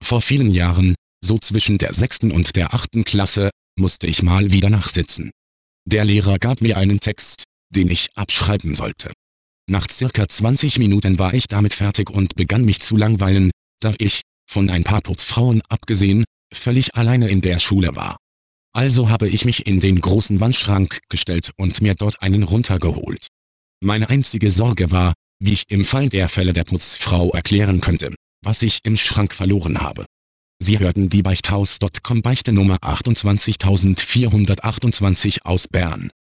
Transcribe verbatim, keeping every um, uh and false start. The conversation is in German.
Vor vielen Jahren, so zwischen der sechsten und der achten Klasse, musste ich mal wieder nachsitzen. Der Lehrer gab mir einen Text, den ich abschreiben sollte. Nach circa zwanzig Minuten war ich damit fertig und begann mich zu langweilen, da ich, von ein paar Putzfrauen abgesehen, völlig alleine in der Schule war. Also habe ich mich in den großen Wandschrank gestellt und mir dort einen runtergeholt. Meine einzige Sorge war, wie ich im Fall der Fälle der Putzfrau erklären könnte, was ich im Schrank verloren habe. Sie hörten die Beichthaus Punkt com Beichte Nummer achtundzwanzigtausendvierhundertachtundzwanzig aus Bern.